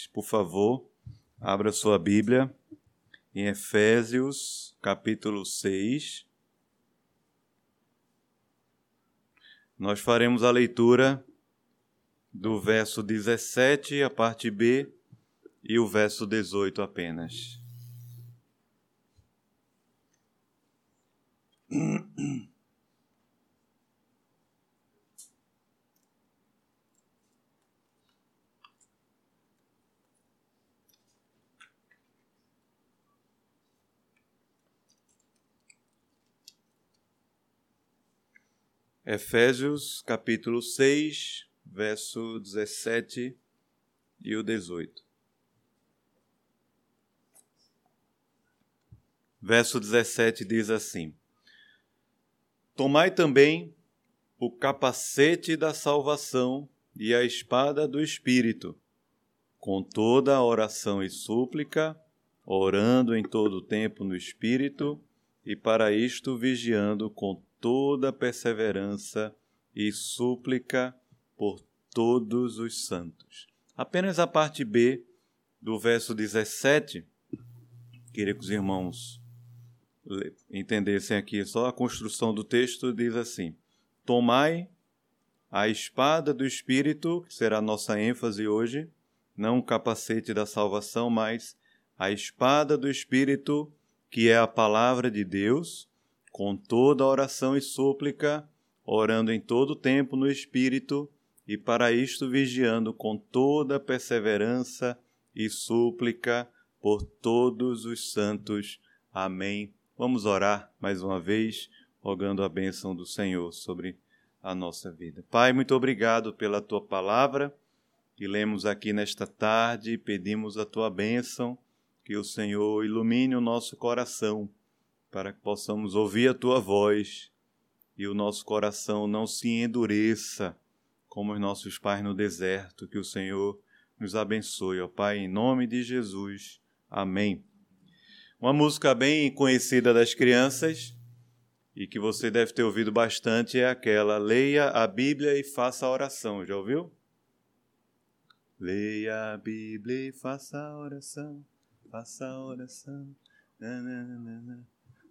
Por favor, abra sua Bíblia em Efésios, capítulo 6. Nós faremos a leitura do verso 17, a parte B, e o verso 18 apenas. Efésios, capítulo 6, verso 17 e o 18. Verso 17 diz assim: Tomai também o capacete da salvação e a espada do Espírito, com toda a oração e súplica, orando em todo o tempo no Espírito, e para isto vigiando com toda perseverança e súplica por todos os santos. Apenas a parte B do verso 17, queria que os irmãos entendessem aqui, só a construção do texto diz assim: Tomai a espada do Espírito, que será a nossa ênfase hoje, não o capacete da salvação, mas a espada do Espírito, que é a palavra de Deus, com toda oração e súplica, orando em todo o tempo no Espírito, e para isto vigiando com toda perseverança e súplica por todos os santos. Amém. Vamos orar mais uma vez, rogando a bênção do Senhor sobre a nossa vida. Pai, muito obrigado pela Tua palavra que lemos aqui nesta tarde, pedimos a Tua bênção, que o Senhor ilumine o nosso coração, para que possamos ouvir a Tua voz e o nosso coração não se endureça como os nossos pais no deserto. Que o Senhor nos abençoe, ó Pai, em nome de Jesus. Amém. Uma música bem conhecida das crianças e que você deve ter ouvido bastante é aquela: Leia a Bíblia e faça a oração. Já ouviu? Leia a Bíblia e faça a oração, faça a oração. Nananana.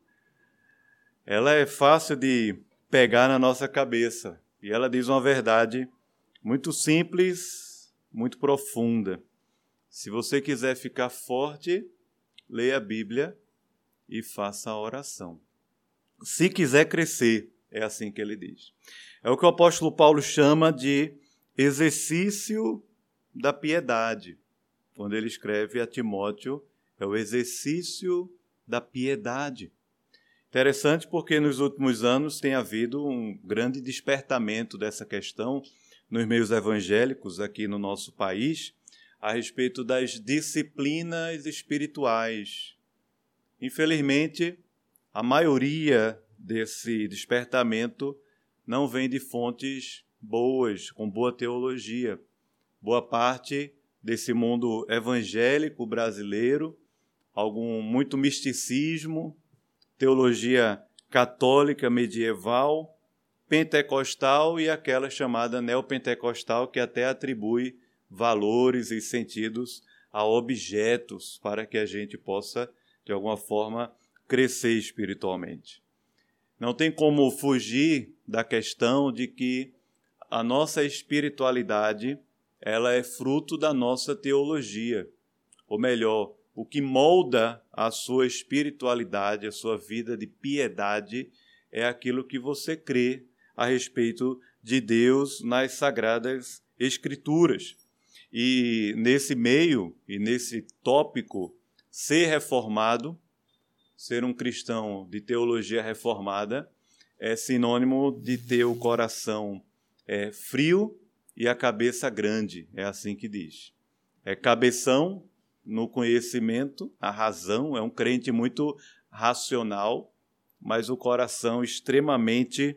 Ela é fácil de pegar na nossa cabeça e ela diz uma verdade muito simples, muito profunda. Se você quiser ficar forte, leia a Bíblia e faça a oração. Se quiser crescer, é assim que ele diz. É o que o apóstolo Paulo chama de exercício da piedade. Quando ele escreve a Timóteo, é o exercício da piedade. Interessante porque nos últimos anos tem havido um grande despertamento dessa questão nos meios evangélicos aqui no nosso país, a respeito das disciplinas espirituais. Infelizmente, a maioria desse despertamento não vem de fontes boas, com boa teologia. Boa parte desse mundo evangélico brasileiro, muito misticismo, teologia católica medieval, pentecostal e aquela chamada neopentecostal, que até atribui valores e sentidos a objetos para que a gente possa, de alguma forma, crescer espiritualmente. Não tem como fugir da questão de que a nossa espiritualidade ela é fruto da nossa teologia. Ou melhor, o que molda a sua espiritualidade, a sua vida de piedade, é aquilo que você crê a respeito de Deus nas Sagradas Escrituras. E nesse meio, e nesse tópico, ser reformado, ser um cristão de teologia reformada, é sinônimo de ter o coração frio e a cabeça grande, é assim que diz. É cabeção no conhecimento, a razão, é um crente muito racional, mas o coração extremamente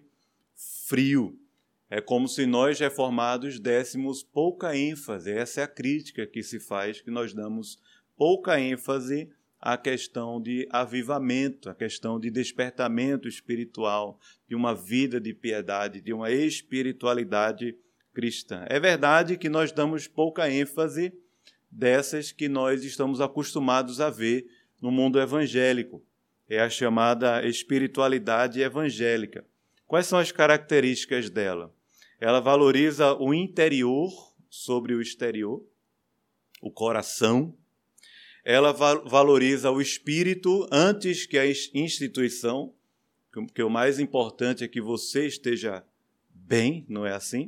frio. É como se nós reformados dessemos pouca ênfase, essa é a crítica que se faz, que nós damos pouca ênfase à questão de avivamento, à questão de despertamento espiritual, de uma vida de piedade, de uma espiritualidade cristã. É verdade que nós damos pouca ênfase dessas que nós estamos acostumados a ver no mundo evangélico. É a chamada espiritualidade evangélica. Quais são as características dela? Ela valoriza o interior sobre o exterior, o coração. Ela valoriza o espírito antes que a instituição, porque o mais importante é que você esteja bem, não é assim?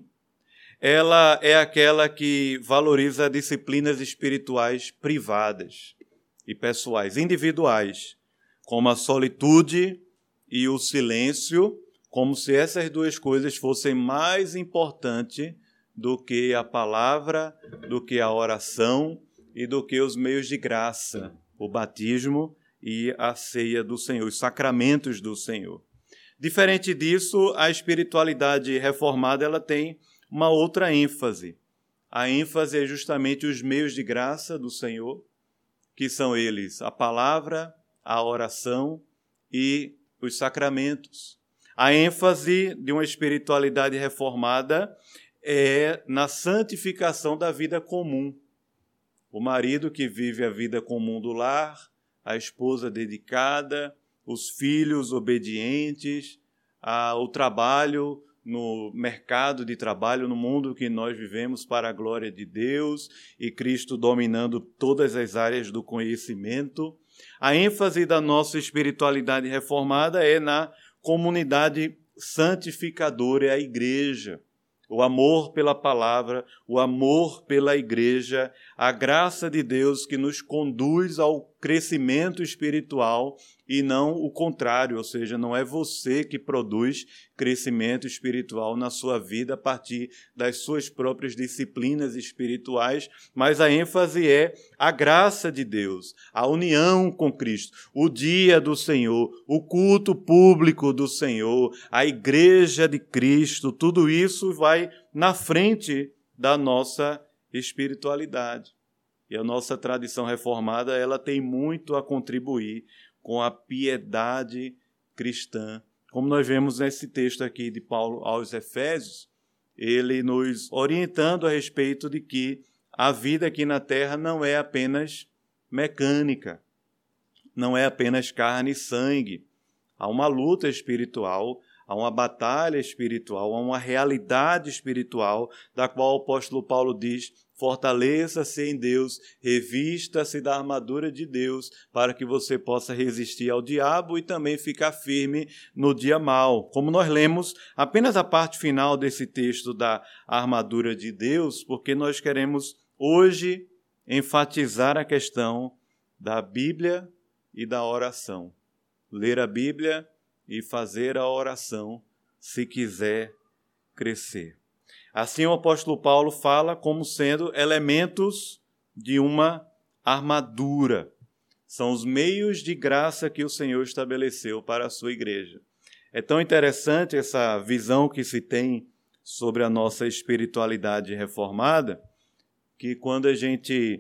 Ela é aquela que valoriza disciplinas espirituais privadas e pessoais, individuais, como a solitude e o silêncio, como se essas duas coisas fossem mais importantes do que a palavra, do que a oração e do que os meios de graça, o batismo e a ceia do Senhor, os sacramentos do Senhor. Diferente disso, a espiritualidade reformada ela tem uma outra ênfase. A ênfase é justamente os meios de graça do Senhor, que são eles a palavra, a oração e os sacramentos. A ênfase de uma espiritualidade reformada é na santificação da vida comum. O marido que vive a vida comum do lar, a esposa dedicada, os filhos obedientes, o trabalho no mercado de trabalho, no mundo que nós vivemos para a glória de Deus e Cristo dominando todas as áreas do conhecimento. A ênfase da nossa espiritualidade reformada é na comunidade santificadora, é a igreja. O amor pela palavra, o amor pela igreja, a graça de Deus que nos conduz ao crescimento espiritual e não o contrário, ou seja, não é você que produz crescimento espiritual na sua vida a partir das suas próprias disciplinas espirituais, mas a ênfase é a graça de Deus, a união com Cristo, o dia do Senhor, o culto público do Senhor, a igreja de Cristo, tudo isso vai na frente da nossa espiritualidade. E a nossa tradição reformada, ela tem muito a contribuir com a piedade cristã. Como nós vemos nesse texto aqui de Paulo aos Efésios, ele nos orientando a respeito de que a vida aqui na terra não é apenas mecânica, não é apenas carne e sangue. Há uma luta espiritual, há uma batalha espiritual, há uma realidade espiritual, da qual o apóstolo Paulo diz: fortaleça-se em Deus, revista-se da armadura de Deus, para que você possa resistir ao diabo e também ficar firme no dia mau. Como nós lemos apenas a parte final desse texto da armadura de Deus, porque nós queremos hoje enfatizar a questão da Bíblia e da oração. Ler a Bíblia e fazer a oração, se quiser crescer. Assim, o apóstolo Paulo fala como sendo elementos de uma armadura. São os meios de graça que o Senhor estabeleceu para a sua igreja. É tão interessante essa visão que se tem sobre a nossa espiritualidade reformada, que quando a gente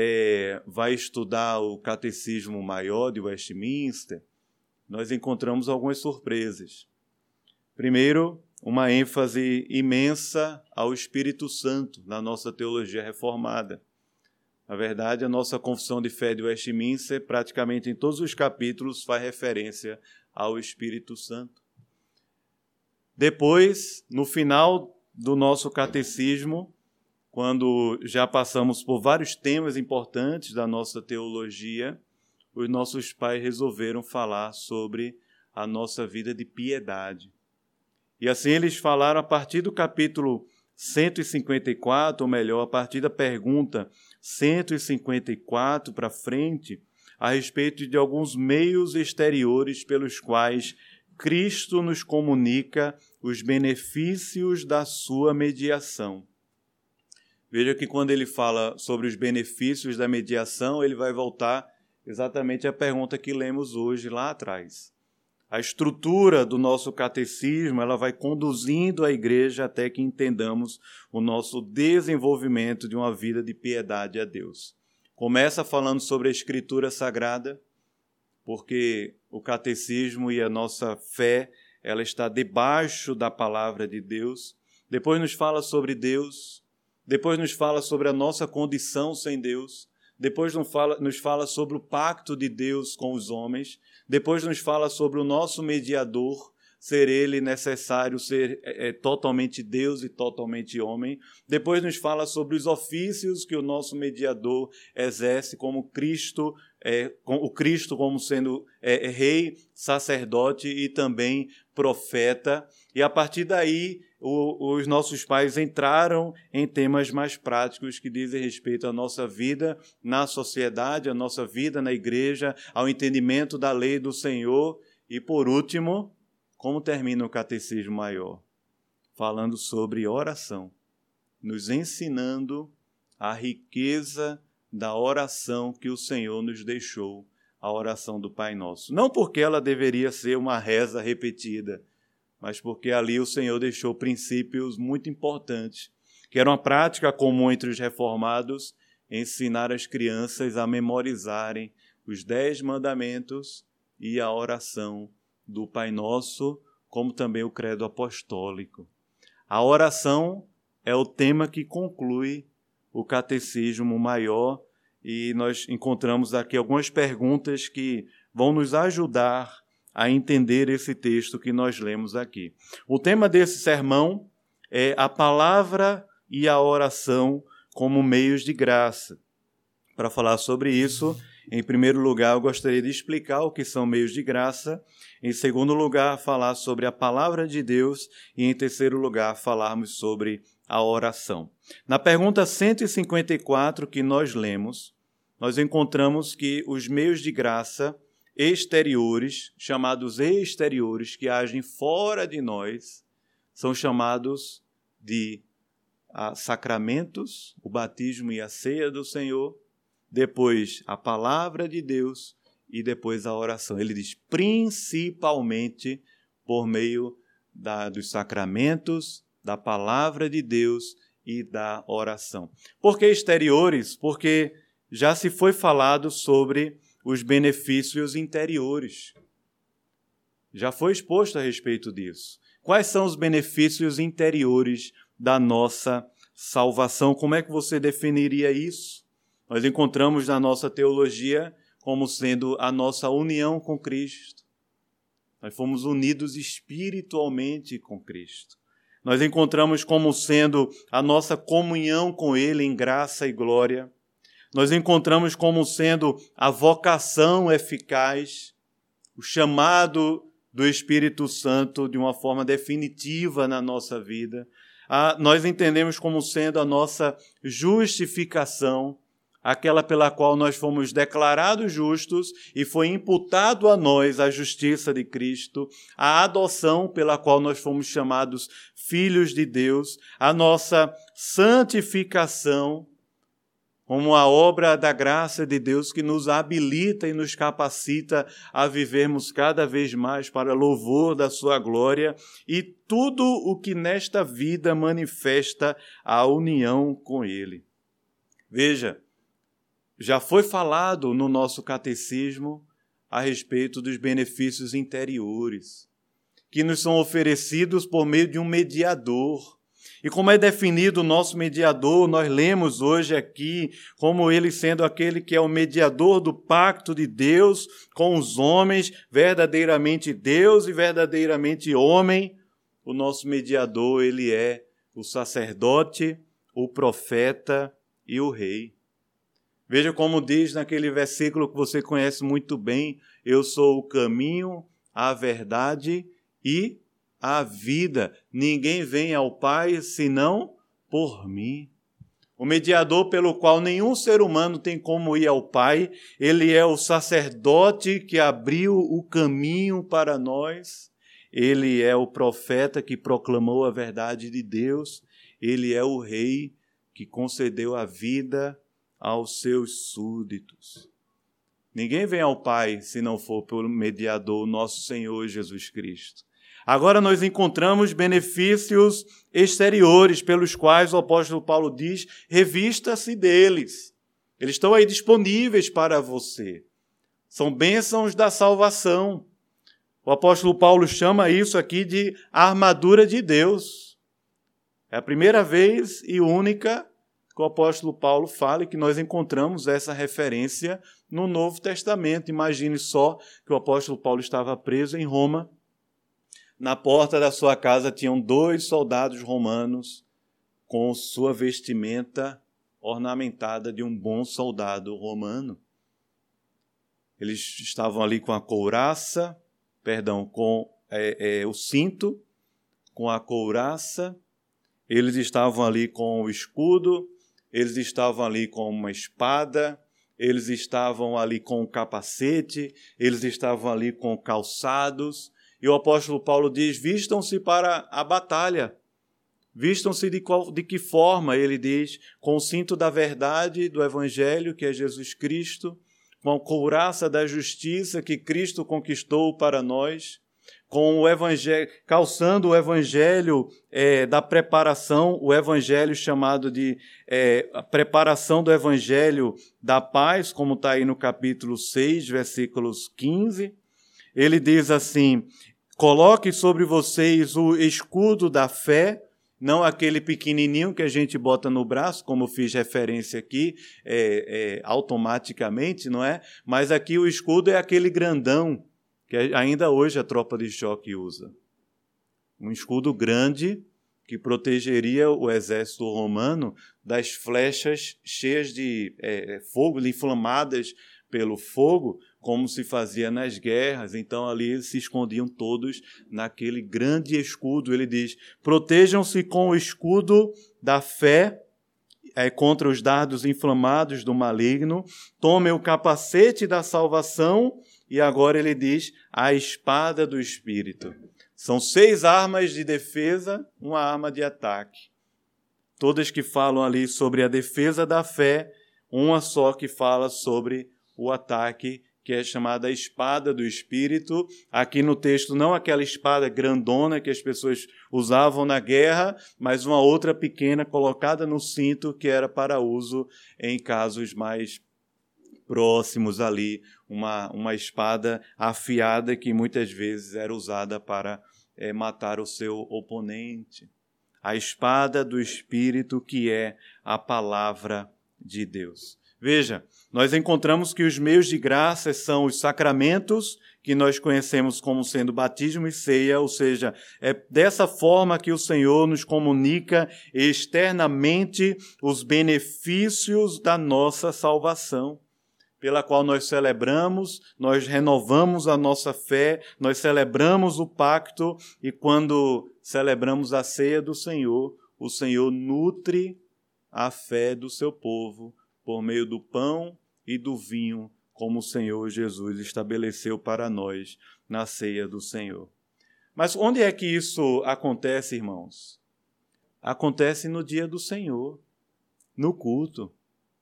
vai estudar o Catecismo Maior de Westminster, nós encontramos algumas surpresas. Primeiro, uma ênfase imensa ao Espírito Santo na nossa teologia reformada. Na verdade, a nossa confissão de fé de Westminster, praticamente em todos os capítulos, faz referência ao Espírito Santo. Depois, no final do nosso catecismo, quando já passamos por vários temas importantes da nossa teologia, os nossos pais resolveram falar sobre a nossa vida de piedade. E assim eles falaram a partir do capítulo 154, ou melhor, a partir da pergunta 154 para frente, a respeito de alguns meios exteriores pelos quais Cristo nos comunica os benefícios da sua mediação. Veja que quando ele fala sobre os benefícios da mediação, ele vai voltar exatamente à pergunta que lemos hoje lá atrás. A estrutura do nosso catecismo, ela vai conduzindo a igreja até que entendamos o nosso desenvolvimento de uma vida de piedade a Deus. Começa falando sobre a Escritura Sagrada, porque o catecismo e a nossa fé, ela está debaixo da palavra de Deus. Depois nos fala sobre Deus. depois nos fala sobre a nossa condição sem Deus, depois nos fala sobre o pacto de Deus com os homens, depois nos fala sobre o nosso mediador, ser ele necessário ser totalmente Deus e totalmente homem. Depois nos fala sobre os ofícios que o nosso mediador exerce como Cristo, o Cristo como sendo rei, sacerdote e também profeta. E a partir daí, os nossos pais entraram em temas mais práticos que dizem respeito à nossa vida na sociedade, à nossa vida na igreja, ao entendimento da lei do Senhor. E, por último, como termina o Catecismo Maior? Falando sobre oração, nos ensinando a riqueza da oração que o Senhor nos deixou, a oração do Pai Nosso. Não porque ela deveria ser uma reza repetida, mas porque ali o Senhor deixou princípios muito importantes, que era uma prática comum entre os reformados, ensinar as crianças a memorizarem os 10 mandamentos e a oração do Pai Nosso, como também o credo apostólico. A oração é o tema que conclui o Catecismo Maior, e nós encontramos aqui algumas perguntas que vão nos ajudar a entender esse texto que nós lemos aqui. O tema desse sermão é a palavra e a oração como meios de graça. Para falar sobre isso, em primeiro lugar, eu gostaria de explicar o que são meios de graça. Em segundo lugar, falar sobre a palavra de Deus. E em terceiro lugar, falarmos sobre a oração. Na pergunta 154 que nós lemos, nós encontramos que os meios de graça exteriores, chamados exteriores, que agem fora de nós, são chamados de sacramentos, o batismo e a ceia do Senhor, depois a palavra de Deus e depois a oração. Ele diz, principalmente por meio dos sacramentos, da palavra de Deus e da oração. Por que exteriores? Porque já se foi falado sobre os benefícios interiores. Já foi exposto a respeito disso. Quais são os benefícios interiores da nossa salvação? Como é que você definiria isso? Nós encontramos na nossa teologia como sendo a nossa união com Cristo. Nós fomos unidos espiritualmente com Cristo. Nós encontramos como sendo a nossa comunhão com Ele em graça e glória. Nós encontramos como sendo a vocação eficaz, o chamado do Espírito Santo de uma forma definitiva na nossa vida. Nós entendemos como sendo a nossa justificação, aquela pela qual nós fomos declarados justos e foi imputado a nós a justiça de Cristo, a adoção pela qual nós fomos chamados filhos de Deus, a nossa santificação, como a obra da graça de Deus que nos habilita e nos capacita a vivermos cada vez mais para louvor da sua glória, e tudo o que nesta vida manifesta a união com Ele. Veja, já foi falado no nosso catecismo a respeito dos benefícios interiores, que nos são oferecidos por meio de um mediador. E como é definido o nosso mediador, nós lemos hoje aqui como ele sendo aquele que é o mediador do pacto de Deus com os homens, verdadeiramente Deus e verdadeiramente homem. O nosso mediador, ele é o sacerdote, o profeta e o rei. Veja como diz naquele versículo que você conhece muito bem, eu sou o caminho, a verdade e a vida. Ninguém vem ao Pai senão por mim. O mediador pelo qual nenhum ser humano tem como ir ao Pai, ele é o sacerdote que abriu o caminho para nós, ele é o profeta que proclamou a verdade de Deus, ele é o rei que concedeu a vida aos seus súditos. Ninguém vem ao Pai se não for pelo mediador, nosso Senhor Jesus Cristo. Agora nós encontramos benefícios exteriores pelos quais o apóstolo Paulo diz, revista-se deles. Eles estão aí disponíveis para você. São bênçãos da salvação. O apóstolo Paulo chama isso aqui de armadura de Deus. É a primeira vez e única que o apóstolo Paulo fala e que nós encontramos essa referência no Novo Testamento. Imagine só que o apóstolo Paulo estava preso em Roma. Na porta da sua casa tinham 2 soldados romanos com sua vestimenta ornamentada de um bom soldado romano. Eles estavam ali com a couraça, com o cinto, com a couraça, eles estavam ali com o escudo, eles estavam ali com uma espada, eles estavam ali com o capacete, eles estavam ali com calçados. E o apóstolo Paulo diz, vistam-se para a batalha. Vistam-se de que forma? Ele diz, com o cinto da verdade do Evangelho, que é Jesus Cristo, com a couraça da justiça que Cristo conquistou para nós, com o evangelho, calçando o evangelho da preparação, o evangelho chamado de a preparação do evangelho da paz, como está aí no capítulo 6, versículos 15. Ele diz assim, coloque sobre vocês o escudo da fé, não aquele pequenininho que a gente bota no braço, como eu fiz referência aqui, automaticamente, não é? Mas aqui o escudo é aquele grandão, que ainda hoje a tropa de choque usa. Um escudo grande que protegeria o exército romano das flechas cheias de fogo, inflamadas pelo fogo, como se fazia nas guerras. Então ali eles se escondiam todos naquele grande escudo. Ele diz, protejam-se com o escudo da fé contra os dardos inflamados do maligno, tomem o capacete da salvação e agora ele diz, a espada do Espírito. São 6 armas de defesa, uma arma de ataque. Todas que falam ali sobre a defesa da fé, uma só que fala sobre o ataque, que é chamada a espada do Espírito. Aqui no texto, não aquela espada grandona que as pessoas usavam na guerra, mas uma outra pequena colocada no cinto, que era para uso em casos mais próximos ali, uma espada afiada que muitas vezes era usada para matar o seu oponente. A espada do Espírito, que é a palavra de Deus. Veja, nós encontramos que os meios de graça são os sacramentos, que nós conhecemos como sendo batismo e ceia, ou seja, é dessa forma que o Senhor nos comunica externamente os benefícios da nossa salvação, pela qual nós celebramos, nós renovamos a nossa fé, nós celebramos o pacto e quando celebramos a ceia do Senhor, o Senhor nutre a fé do seu povo por meio do pão e do vinho, como o Senhor Jesus estabeleceu para nós na ceia do Senhor. Mas onde é que isso acontece, irmãos? Acontece no dia do Senhor, no culto.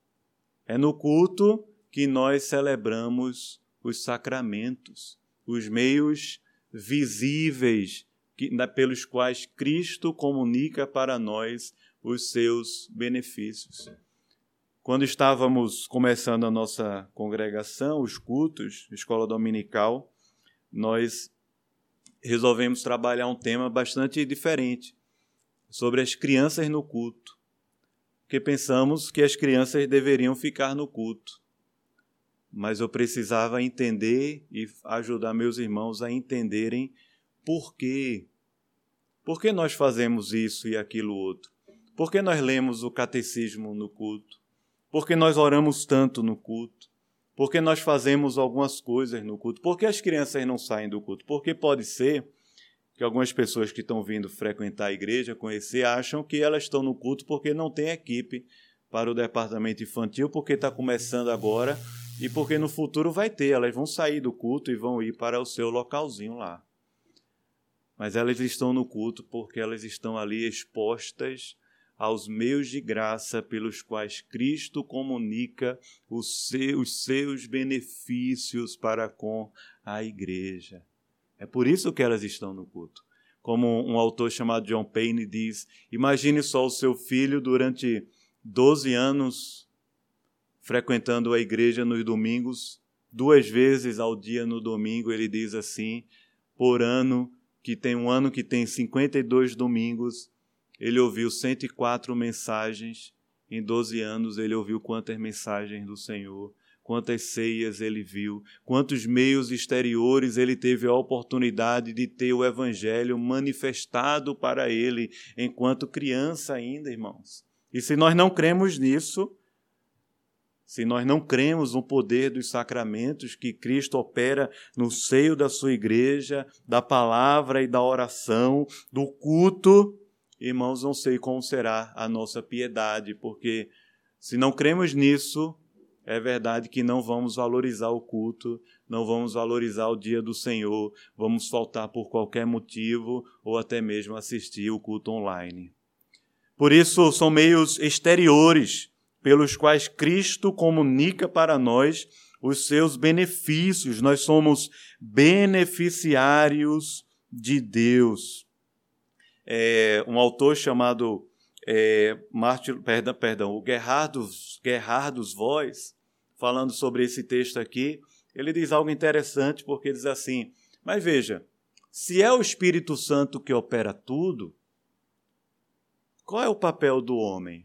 É no culto que nós celebramos os sacramentos, os meios visíveis pelos quais Cristo comunica para nós os seus benefícios. Quando estávamos começando a nossa congregação, os cultos, escola dominical, nós resolvemos trabalhar um tema bastante diferente, sobre as crianças no culto, porque pensamos que as crianças deveriam ficar no culto. Mas eu precisava entender e ajudar meus irmãos a entenderem por quê. Por que nós fazemos isso e aquilo outro? Por que nós lemos o catecismo no culto? Por que nós oramos tanto no culto? Por que nós fazemos algumas coisas no culto? Por que as crianças não saem do culto? Porque pode ser que algumas pessoas que estão vindo frequentar a igreja, conhecer, acham que elas estão no culto porque não tem equipe para o departamento infantil, porque está começando agora e porque no futuro vai ter. Elas vão sair do culto e vão ir para o seu localzinho lá. Mas elas estão no culto porque elas estão ali expostas aos meios de graça pelos quais Cristo comunica os seus benefícios para com a igreja. É por isso que elas estão no culto. Como um autor chamado John Payne diz, imagine só o seu filho durante 12 anos frequentando a igreja nos domingos, 2 vezes ao dia no domingo. Ele diz assim, por ano, que tem um ano que tem 52 domingos, ele ouviu 104 mensagens Em 12 anos ele ouviu quantas mensagens do Senhor, quantas ceias ele viu, quantos meios exteriores ele teve a oportunidade de ter o Evangelho manifestado para ele enquanto criança ainda, irmãos. E se nós não cremos nisso, se nós não cremos no poder dos sacramentos que Cristo opera no seio da sua igreja, da palavra e da oração, do culto, irmãos, não sei como será a nossa piedade, porque se não cremos nisso, é verdade que não vamos valorizar o culto, não vamos valorizar o dia do Senhor, vamos faltar por qualquer motivo ou até mesmo assistir o culto online. Por isso, são meios exteriores pelos quais Cristo comunica para nós os seus benefícios. Nós somos beneficiários de Deus. Um autor chamado o Gerhardus Voss, falando sobre esse texto aqui, ele diz algo interessante, porque diz assim: mas veja, se é o Espírito Santo que opera tudo, qual é o papel do homem?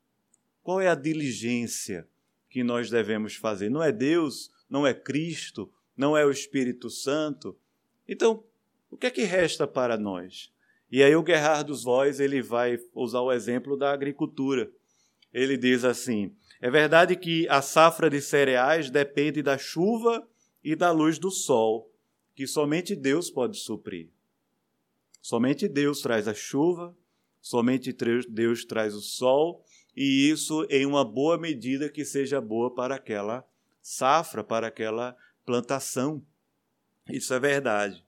Qual é a diligência que nós devemos fazer? Não é Deus, não é Cristo, não é o Espírito Santo? Então, o que é que resta para nós? E aí o Gerhardus Voss, ele vai usar o exemplo da agricultura. Ele diz assim: é verdade que a safra de cereais depende da chuva e da luz do sol, que somente Deus pode suprir. Somente Deus traz a chuva, somente Deus traz o sol, e isso em uma boa medida que seja boa para aquela safra, para aquela plantação. Isso é verdade.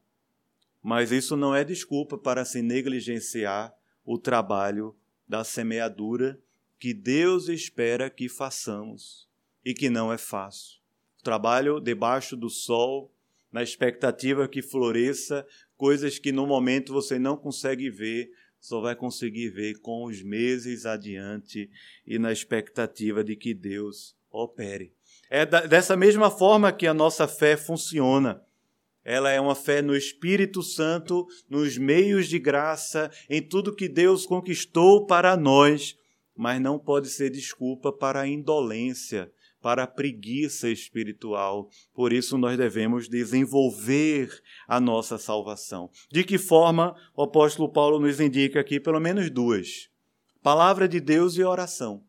Mas isso não é desculpa para se negligenciar o trabalho da semeadura que Deus espera que façamos e que não é fácil. O trabalho debaixo do sol, na expectativa que floresça, coisas que no momento você não consegue ver, só vai conseguir ver com os meses adiante e na expectativa de que Deus opere. É dessa mesma forma que a nossa fé funciona. Ela é uma fé no Espírito Santo, nos meios de graça, em tudo que Deus conquistou para nós, mas não pode ser desculpa para a indolência, para a preguiça espiritual. Por isso nós devemos desenvolver a nossa salvação. De que forma o apóstolo Paulo nos indica aqui pelo menos duas: palavra de Deus e oração.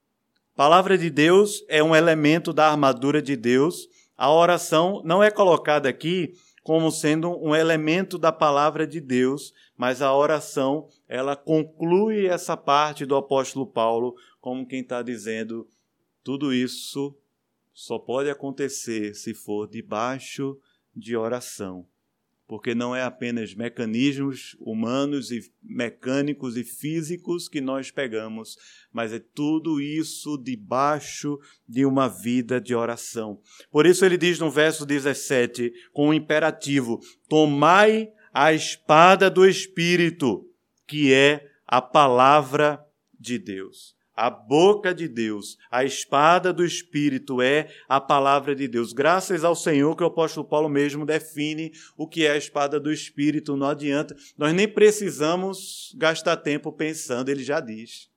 Palavra de Deus é um elemento da armadura de Deus. A oração não é colocada aqui como sendo um elemento da palavra de Deus, mas a oração, ela conclui essa parte do apóstolo Paulo como quem está dizendo: tudo isso só pode acontecer se for debaixo de oração, porque não é apenas mecanismos humanos e mecânicos e físicos que nós pegamos, mas é tudo isso debaixo de uma vida de oração. Por isso ele diz no verso 17, com um imperativo: tomai a espada do Espírito, que é a palavra de Deus. A boca de Deus, a espada do Espírito é a palavra de Deus. Graças ao Senhor que o apóstolo Paulo mesmo define o que é a espada do Espírito. Não adianta, nós nem precisamos gastar tempo pensando, ele já diz.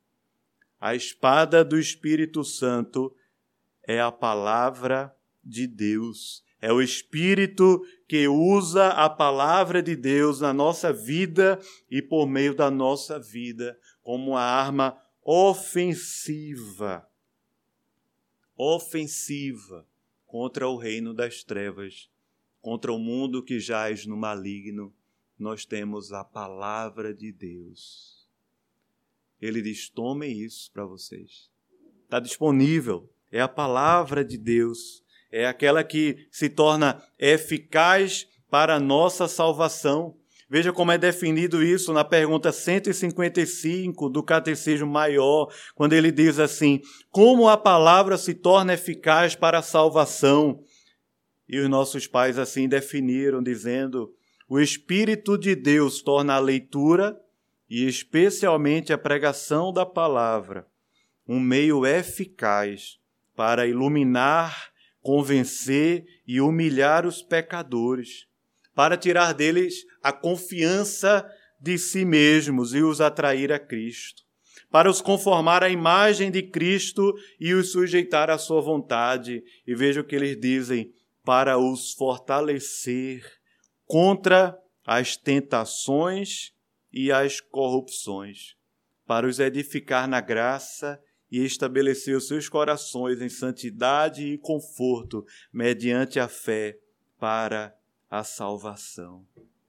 A espada do Espírito Santo é a palavra de Deus. É o Espírito que usa a palavra de Deus na nossa vida e por meio da nossa vida como uma arma ofensiva contra o reino das trevas, contra o mundo que jaz no maligno. Nós temos a palavra de Deus. Ele diz: tomem isso para vocês. Está disponível. É a palavra de Deus. É aquela que se torna eficaz para a nossa salvação. Veja como é definido isso na pergunta 155 do Catecismo Maior, quando ele diz assim: como a palavra se torna eficaz para a salvação? E os nossos pais assim definiram, dizendo: o Espírito de Deus torna a leitura e especialmente a pregação da palavra um meio eficaz para iluminar, convencer e humilhar os pecadores, para tirar deles a confiança de si mesmos e os atrair a Cristo, para os conformar à imagem de Cristo e os sujeitar à sua vontade. E veja o que eles dizem, para os fortalecer contra as tentações e as corrupções, para os edificar na graça e estabelecer os seus corações em santidade e conforto, mediante a fé para a salvação.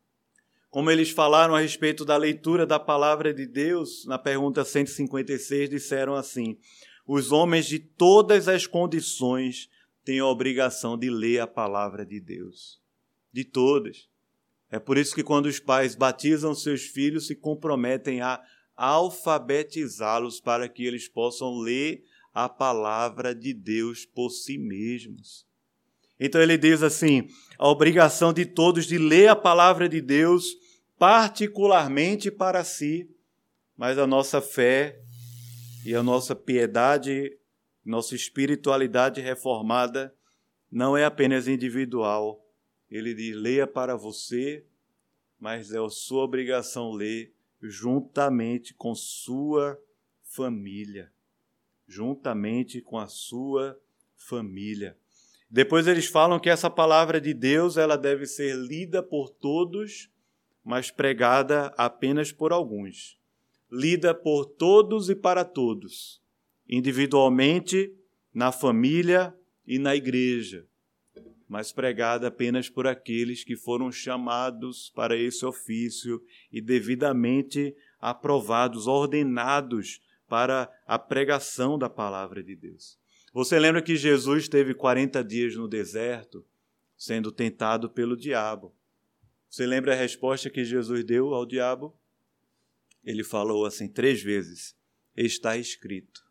Como eles falaram a respeito da leitura da palavra de Deus, na pergunta 156, disseram assim: os homens de todas as condições têm a obrigação de ler a palavra de Deus. De todas. É por isso que quando os pais batizam seus filhos, se comprometem a alfabetizá-los para que eles possam ler a palavra de Deus por si mesmos. Então ele diz assim, a obrigação de todos de ler a palavra de Deus, particularmente para si, mas a nossa fé e a nossa piedade, nossa espiritualidade reformada não é apenas individual. Ele diz, leia para você, mas é a sua obrigação ler juntamente com sua família. Juntamente com a sua família. Depois eles falam que essa palavra de Deus ela deve ser lida por todos, mas pregada apenas por alguns. Lida por todos e para todos, individualmente, na família e na igreja, mas pregada apenas por aqueles que foram chamados para esse ofício e devidamente aprovados, ordenados para a pregação da palavra de Deus. Você lembra que Jesus teve 40 dias no deserto, sendo tentado pelo diabo. Você lembra a resposta que Jesus deu ao diabo? Ele falou assim 3 vezes, está escrito.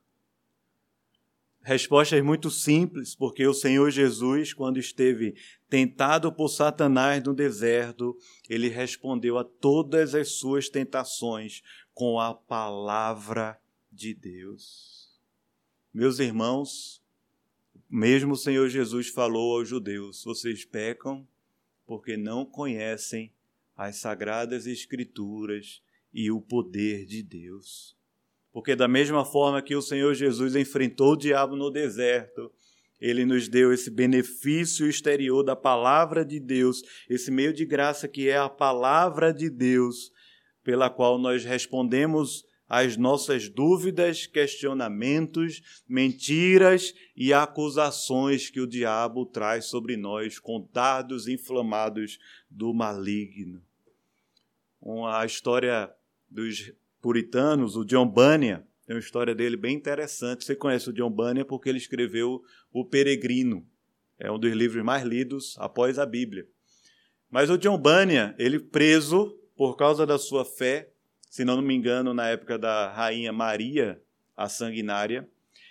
Resposta muito simples, porque o Senhor Jesus, quando esteve tentado por Satanás no deserto, ele respondeu a todas as suas tentações com a palavra de Deus. Meus irmãos, mesmo o Senhor Jesus falou aos judeus, vocês pecam porque não conhecem as sagradas escrituras e o poder de Deus. Porque da mesma forma que o Senhor Jesus enfrentou o diabo no deserto, ele nos deu esse benefício exterior da palavra de Deus, esse meio de graça que é a palavra de Deus, pela qual nós respondemos às nossas dúvidas, questionamentos, mentiras e acusações que o diabo traz sobre nós com dardos inflamados do maligno. A história dos puritanos, o John Bunyan, tem uma história dele bem interessante. Você conhece o John Bunyan porque ele escreveu O Peregrino. É um dos livros mais lidos após a Bíblia. Mas o John Bunyan, ele preso por causa da sua fé, se não me engano, na época da rainha Maria, a Sanguinária,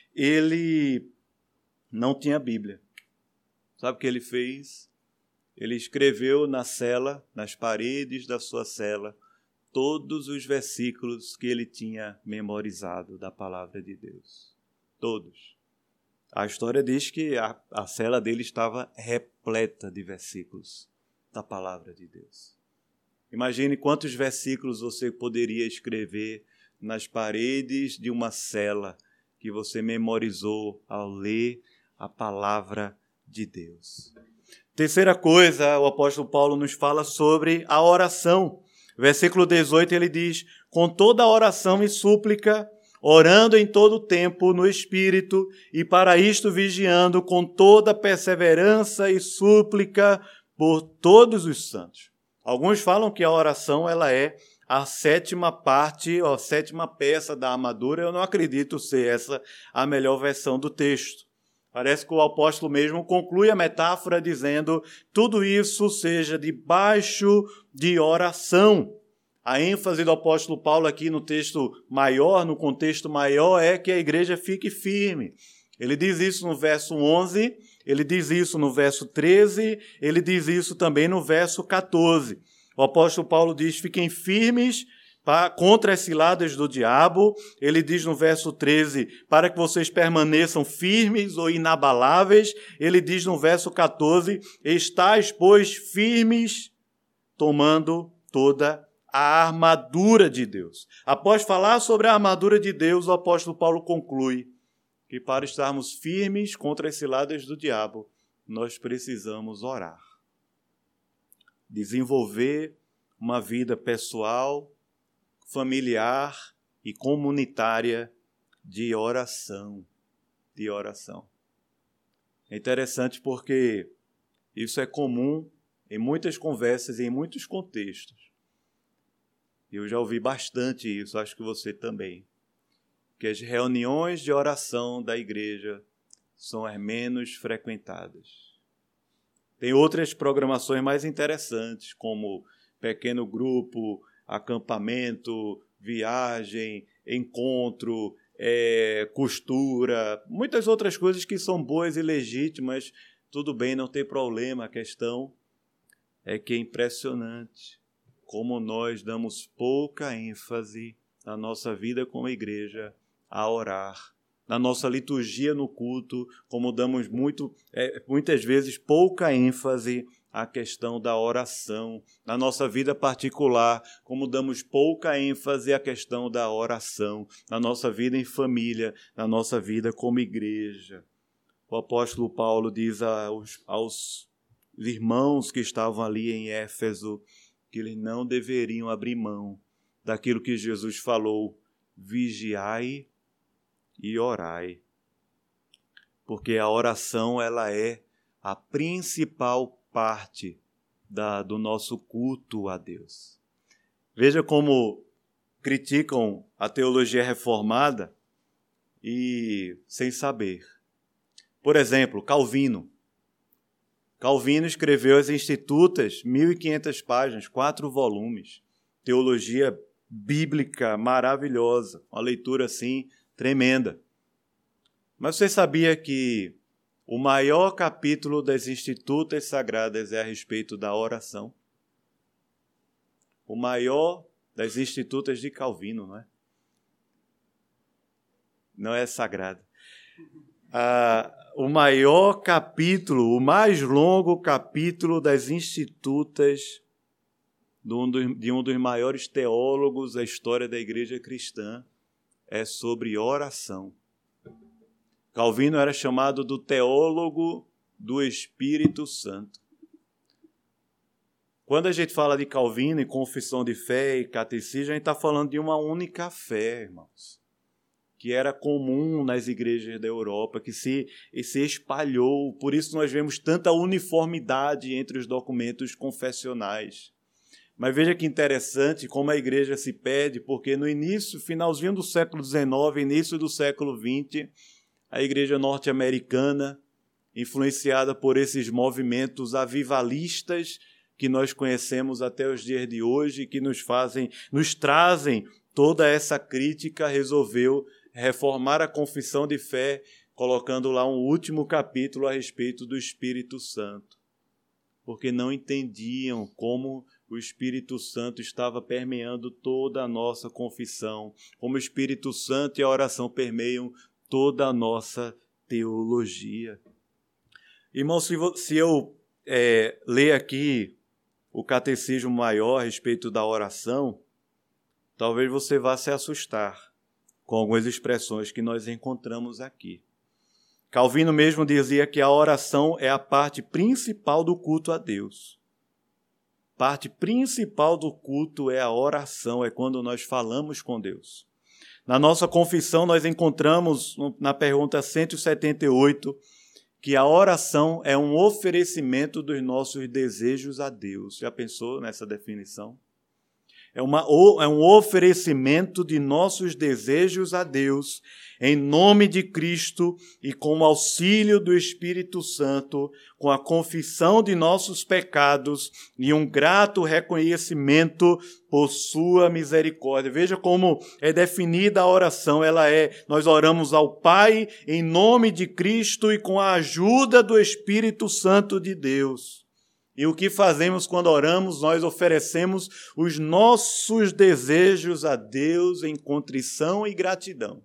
ele não tinha Bíblia. Sabe o que ele fez? Ele escreveu na cela, nas paredes da sua cela, todos os versículos que ele tinha memorizado da palavra de Deus. Todos. A história diz que a cela dele estava repleta de versículos da palavra de Deus. Imagine quantos versículos você poderia escrever nas paredes de uma cela que você memorizou ao ler a palavra de Deus. Terceira coisa, o apóstolo Paulo nos fala sobre a oração. Versículo 18, ele diz, com toda oração e súplica, orando em todo tempo no Espírito, e para isto vigiando com toda perseverança e súplica por todos os santos. Alguns falam que a oração ela é a 7ª parte, a 7ª peça da armadura. Eu não acredito ser essa a melhor versão do texto. Parece que o apóstolo mesmo conclui a metáfora dizendo tudo isso seja debaixo de oração. A ênfase do apóstolo Paulo aqui no texto maior, no contexto maior, é que a igreja fique firme. Ele diz isso no verso 11, ele diz isso no verso 13, ele diz isso também no verso 14. O apóstolo Paulo diz, fiquem firmes contra as ciladas do diabo. Ele diz no verso 13, para que vocês permaneçam firmes ou inabaláveis. Ele diz no verso 14, estais, pois, firmes, tomando toda a armadura de Deus. Após falar sobre a armadura de Deus, o apóstolo Paulo conclui que para estarmos firmes contra as ciladas do diabo, nós precisamos orar. Desenvolver uma vida pessoal, familiar e comunitária de oração. É interessante porque isso é comum em muitas conversas e em muitos contextos. Eu já ouvi bastante isso, acho que você também. Que as reuniões de oração da igreja são as menos frequentadas. Tem outras programações mais interessantes, como pequeno grupo, acampamento, viagem, encontro, costura, muitas outras coisas que são boas e legítimas. Tudo bem, não tem problema. A questão é que é impressionante como nós damos pouca ênfase na nossa vida como igreja a orar. Na nossa liturgia no culto, como damos muitas vezes pouca ênfase à questão da oração. Na nossa vida particular, como damos pouca ênfase à questão da oração. Na nossa vida em família, na nossa vida como igreja. O apóstolo Paulo diz aos irmãos que estavam ali em Éfeso que eles não deveriam abrir mão daquilo que Jesus falou: vigiai e orai. Porque a oração ela é a principal parte do nosso culto a Deus. Veja como criticam a teologia reformada e sem saber. Por exemplo, Calvino. Calvino escreveu as Institutas, 1.500 páginas, 4 volumes. Teologia bíblica maravilhosa, uma leitura assim tremenda. Mas você sabia que o maior capítulo das Institutas Sagradas é a respeito da oração? O maior das Institutas de Calvino, não é? Não é sagrado. O maior capítulo, o mais longo capítulo das Institutas de um dos maiores teólogos da história da igreja cristã é sobre oração. Calvino era chamado do teólogo do Espírito Santo. Quando a gente fala de Calvino e confissão de fé e catecismo, a gente está falando de uma única fé, irmãos, que era comum nas igrejas da Europa, que se espalhou. Por isso nós vemos tanta uniformidade entre os documentos confessionais. Mas veja que interessante como a igreja se perde, porque no início, finalzinho do século XIX, início do século XX, a igreja norte-americana, influenciada por esses movimentos avivalistas que nós conhecemos até os dias de hoje, que nos trazem toda essa crítica, resolveu reformar a confissão de fé, colocando lá um último capítulo a respeito do Espírito Santo. Porque não entendiam como o Espírito Santo estava permeando toda a nossa confissão, como o Espírito Santo e a oração permeiam toda a nossa teologia. Irmão, se eu ler aqui o catecismo maior a respeito da oração, talvez você vá se assustar com algumas expressões que nós encontramos aqui. Calvino mesmo dizia que a oração é a parte principal do culto a Deus. Parte principal do culto é a oração, é quando nós falamos com Deus. Na nossa confissão, nós encontramos, na pergunta 178, que a oração é um oferecimento dos nossos desejos a Deus. Já pensou nessa definição? É um oferecimento de nossos desejos a Deus, em nome de Cristo e com o auxílio do Espírito Santo, com a confissão de nossos pecados e um grato reconhecimento por sua misericórdia. Veja como é definida a oração. Nós oramos ao Pai em nome de Cristo e com a ajuda do Espírito Santo de Deus. E o que fazemos quando oramos? Nós oferecemos os nossos desejos a Deus em contrição e gratidão,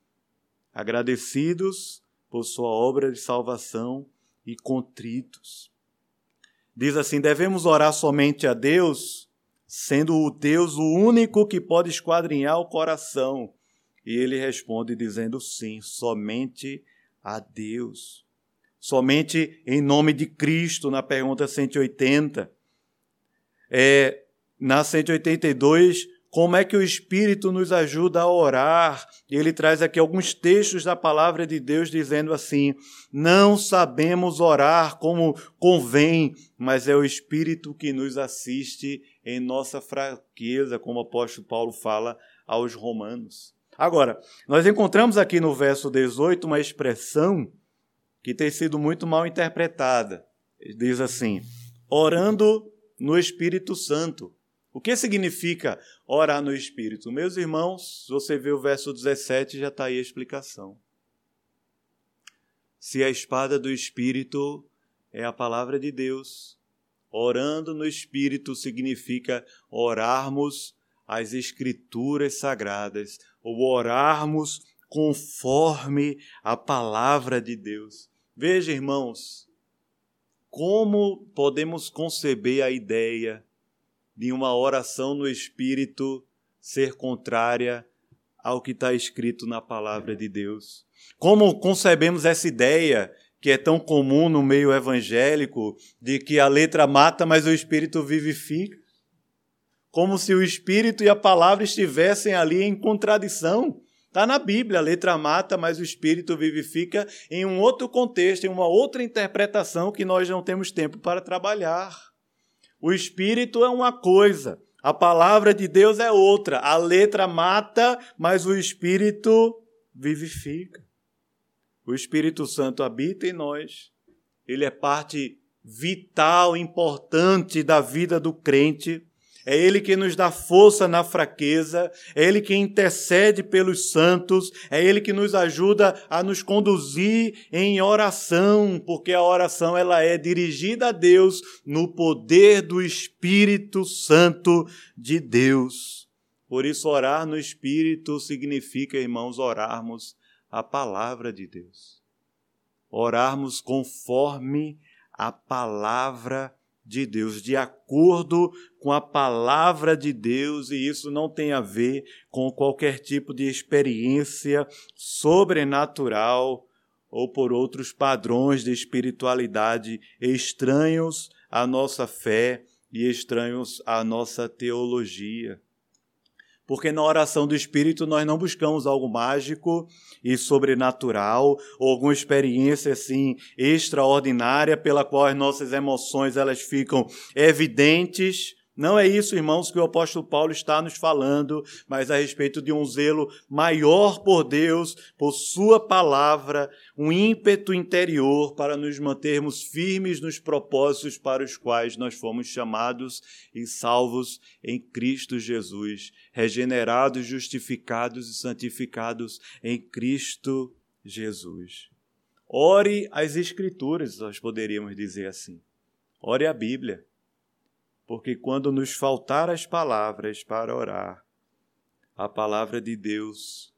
agradecidos por sua obra de salvação e contritos. Diz assim: devemos orar somente a Deus? sendo o Deus o único que pode esquadrinhar o coração? E ele responde dizendo sim, somente a Deus. Somente em nome de Cristo, na pergunta 180. Na 182, como é que o Espírito nos ajuda a orar? E ele traz aqui alguns textos da palavra de Deus dizendo assim: não sabemos orar como convém, mas é o Espírito que nos assiste em nossa fraqueza, como o apóstolo Paulo fala aos Romanos. Agora, nós encontramos aqui no verso 18 uma expressão que tem sido muito mal interpretada. Ele diz assim: orando no Espírito Santo. O que significa orar no Espírito? Meus irmãos, se você vê o verso 17, já está aí a explicação. Se a espada do Espírito é a palavra de Deus, orando no Espírito significa orarmos as Escrituras Sagradas, ou orarmos conforme a palavra de Deus. Veja, irmãos, como podemos conceber a ideia de uma oração no Espírito ser contrária ao que está escrito na palavra de Deus? Como concebemos essa ideia que é tão comum no meio evangélico, de que a letra mata, mas o Espírito vivifica? Como se o Espírito e a palavra estivessem ali em contradição. Está na Bíblia, a letra mata, mas o Espírito vivifica, em um outro contexto, em uma outra interpretação que nós não temos tempo para trabalhar. O Espírito é uma coisa, a palavra de Deus é outra. A letra mata, mas o Espírito vivifica. O Espírito Santo habita em nós. Ele é parte vital, importante da vida do crente. É Ele que nos dá força na fraqueza, é Ele que intercede pelos santos, é Ele que nos ajuda a nos conduzir em oração, porque a oração ela é dirigida a Deus no poder do Espírito Santo de Deus. Por isso, orar no Espírito significa, irmãos, orarmos a palavra de Deus. Orarmos conforme a palavra de Deus, de acordo com a palavra de Deus, e isso não tem a ver com qualquer tipo de experiência sobrenatural ou por outros padrões de espiritualidade estranhos à nossa fé e estranhos à nossa teologia. Porque na oração do Espírito nós não buscamos algo mágico e sobrenatural, ou alguma experiência assim extraordinária pela qual as nossas emoções elas ficam evidentes. Não é isso, irmãos, que o apóstolo Paulo está nos falando, mas a respeito de um zelo maior por Deus, por sua palavra, um ímpeto interior para nos mantermos firmes nos propósitos para os quais nós fomos chamados e salvos em Cristo Jesus, regenerados, justificados e santificados em Cristo Jesus. Ore as Escrituras, nós poderíamos dizer assim. Ore a Bíblia. Porque quando nos faltar as palavras para orar, a palavra de Deus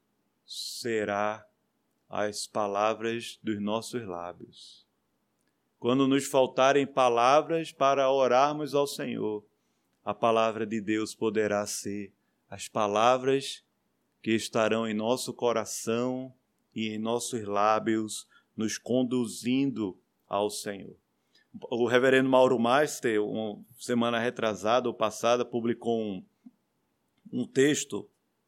será as palavras dos nossos lábios. Quando nos faltarem palavras para orarmos ao Senhor, a palavra de Deus poderá ser as palavras que estarão em nosso coração e em nossos lábios, nos conduzindo ao Senhor. O reverendo Mauro Master, semana retrasada ou passada, publicou um texto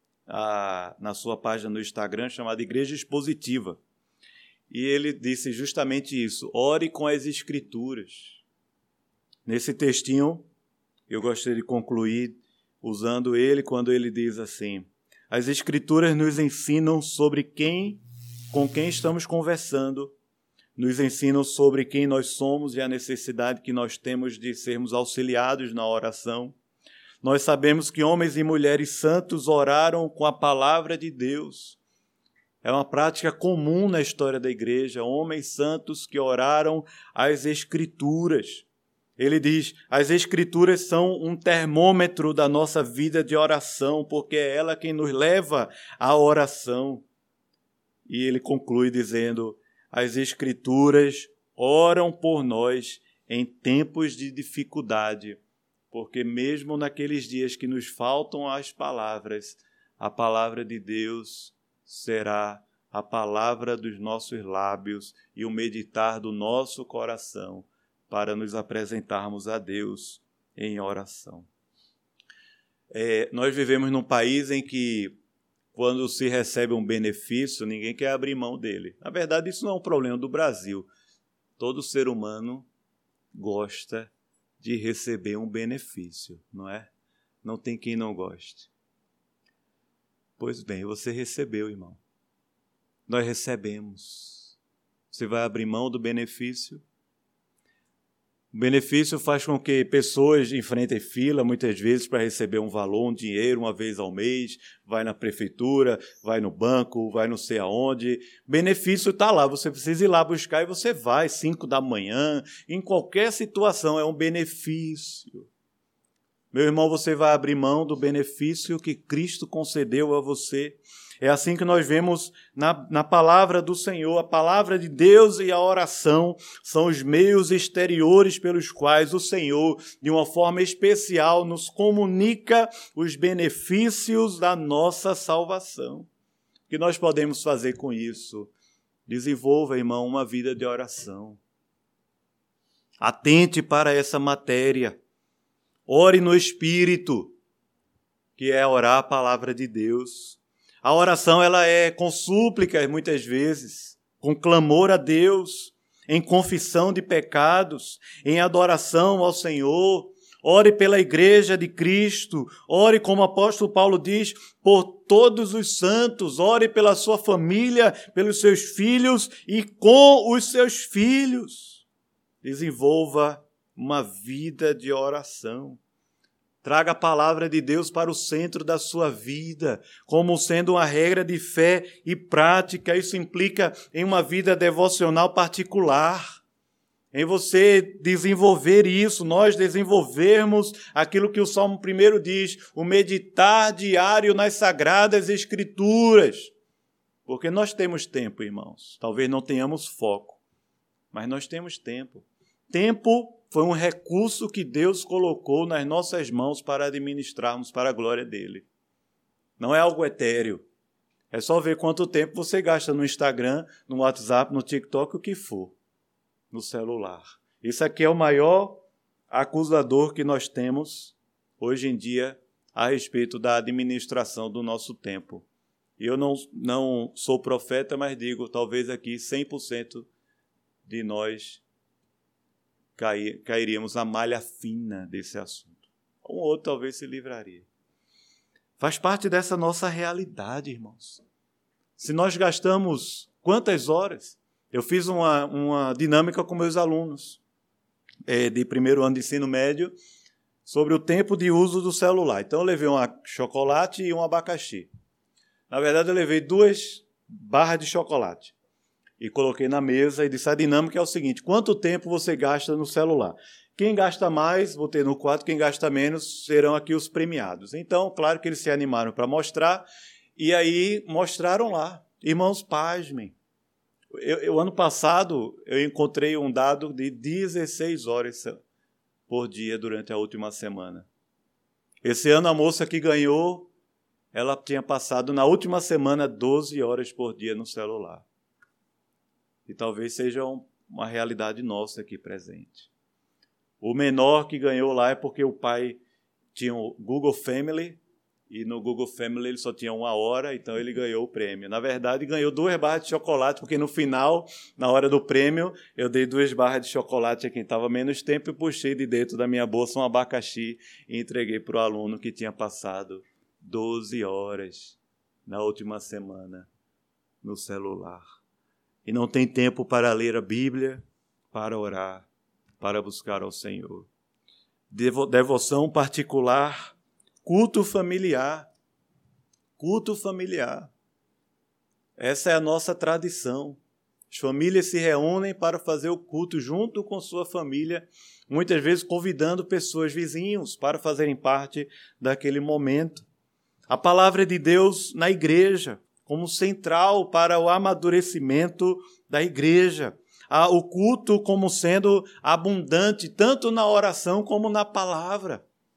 na sua página no Instagram chamado Igreja Expositiva. E ele disse justamente isso: ore com as Escrituras. Nesse textinho, eu gostaria de concluir usando ele quando ele diz assim: as Escrituras nos ensinam sobre com quem estamos conversando, nos ensinam sobre quem nós somos e a necessidade que nós temos de sermos auxiliados na oração. Nós sabemos que homens e mulheres santos oraram com a palavra de Deus. É uma prática comum na história da igreja, homens santos que oraram as Escrituras. Ele diz, as Escrituras são um termômetro da nossa vida de oração, porque é ela quem nos leva à oração. E ele conclui dizendo, as Escrituras oram por nós em tempos de dificuldade, porque mesmo naqueles dias que nos faltam as palavras, a palavra de Deus será a palavra dos nossos lábios e o meditar do nosso coração para nos apresentarmos a Deus em oração. Nós vivemos num país em que, quando se recebe um benefício, ninguém quer abrir mão dele. Na verdade, isso não é um problema do Brasil. Todo ser humano gosta de receber um benefício, não é? Não tem quem não goste. Pois bem, você recebeu, irmão. Nós recebemos. Você vai abrir mão do benefício? O benefício faz com que pessoas enfrentem fila, muitas vezes, para receber um valor, um dinheiro, uma vez ao mês, vai na prefeitura, vai no banco, vai não sei aonde. O benefício está lá, você precisa ir lá buscar e você vai, 5 da manhã, em qualquer situação, é um benefício. Meu irmão, você vai abrir mão do benefício que Cristo concedeu a você. É assim que nós vemos na palavra do Senhor. A palavra de Deus e a oração são os meios exteriores pelos quais o Senhor, de uma forma especial, nos comunica os benefícios da nossa salvação. O que nós podemos fazer com isso? Desenvolva, irmão, uma vida de oração. Atente para essa matéria. Ore no Espírito, que é orar a palavra de Deus. A oração ela é com súplicas, muitas vezes, com clamor a Deus, em confissão de pecados, em adoração ao Senhor. Ore pela igreja de Cristo, ore, como o apóstolo Paulo diz, por todos os santos, ore pela sua família, pelos seus filhos e com os seus filhos. Desenvolva uma vida de oração. Traga a palavra de Deus para o centro da sua vida, como sendo uma regra de fé e prática. Isso implica em uma vida devocional particular, em você desenvolver isso, nós desenvolvermos aquilo que o Salmo 1 diz, o meditar diário nas Sagradas Escrituras. Porque nós temos tempo, irmãos. Talvez não tenhamos foco, mas nós temos tempo. Tempo foi um recurso que Deus colocou nas nossas mãos para administrarmos para a glória dele. Não é algo etéreo. É só ver quanto tempo você gasta no Instagram, no WhatsApp, no TikTok, o que for, no celular. Isso aqui é o maior acusador que nós temos hoje em dia a respeito da administração do nosso tempo. E eu não sou profeta, mas digo, talvez aqui 100% de nós cairíamos na malha fina desse assunto. Um outro talvez se livraria. Faz parte dessa nossa realidade, irmãos. Se nós gastamos quantas horas? Eu fiz uma dinâmica com meus alunos de primeiro ano de ensino médio sobre o tempo de uso do celular. Então eu levei um chocolate e um abacaxi. Na verdade eu levei 2 barras de chocolate. E coloquei na mesa e disse, a dinâmica é o seguinte, quanto tempo você gasta no celular? Quem gasta mais, botei no quadro, quem gasta menos, serão aqui os premiados. Então, claro que eles se animaram para mostrar, e aí mostraram lá. Irmãos, pasmem. Ano passado, eu encontrei um dado de 16 horas por dia durante a última semana. Esse ano, a moça que ganhou, ela tinha passado na última semana 12 horas por dia no celular. E talvez seja uma realidade nossa aqui presente. O menor que ganhou lá é porque o pai tinha o Google Family, e no Google Family ele só tinha 1 hora, então ele ganhou o prêmio. Na verdade, ganhou 2 barras de chocolate, porque no final, na hora do prêmio, eu dei 2 barras de chocolate a quem estava menos tempo e puxei de dentro da minha bolsa um abacaxi e entreguei para o aluno que tinha passado 12 horas na última semana no celular. E não tem tempo para ler a Bíblia, para orar, para buscar ao Senhor. Devoção particular, culto familiar. Culto familiar. Essa é a nossa tradição. As famílias se reúnem para fazer o culto junto com sua família, muitas vezes convidando pessoas, vizinhos, para fazerem parte daquele momento. A palavra de Deus na igreja, como central para o amadurecimento da igreja. O culto como sendo abundante, tanto na oração como na palavra.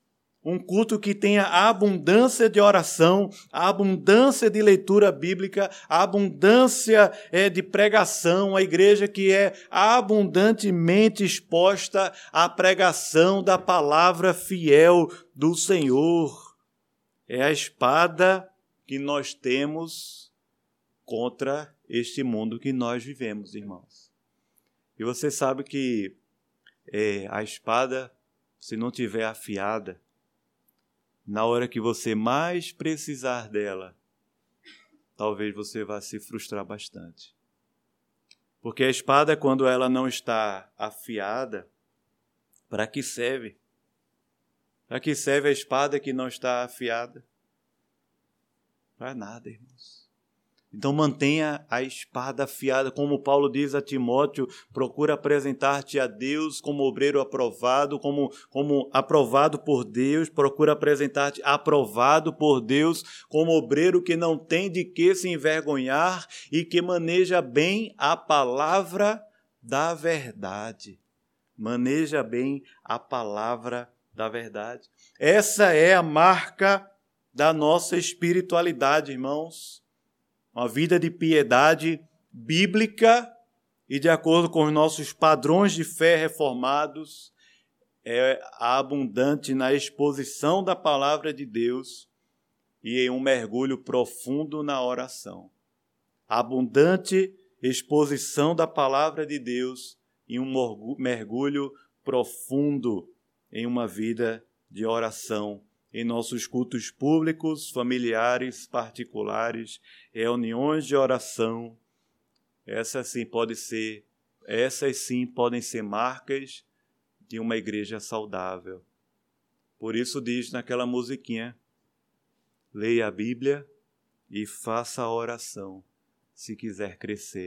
um culto que tenha abundância de oração, abundância de leitura bíblica, abundância de pregação, a igreja que é abundantemente exposta à pregação da palavra fiel do Senhor. É a espada que nós temos contra este mundo que nós vivemos, irmãos. E você sabe que a espada, se não tiver afiada, na hora que você mais precisar dela, talvez você vá se frustrar bastante. Porque a espada, quando ela não está afiada, para que serve? Para que serve a espada que não está afiada? Para nada, irmãos. Então mantenha a espada afiada, como Paulo diz a Timóteo, procura apresentar-te a Deus como obreiro aprovado, como aprovado por Deus, procura apresentar-te aprovado por Deus, como obreiro que não tem de que se envergonhar e que maneja bem a palavra da verdade. Maneja bem a palavra da verdade. Essa é a marca da nossa espiritualidade, irmãos. Uma vida de piedade bíblica e de acordo com os nossos padrões de fé reformados, é abundante na exposição da palavra de Deus e em um mergulho profundo na oração. Abundante exposição da palavra de Deus e um mergulho profundo em uma vida de oração. Em nossos cultos públicos, familiares, particulares, reuniões de oração, essas sim podem ser marcas de uma igreja saudável. Por isso diz naquela musiquinha, leia a Bíblia e faça a oração, se quiser crescer.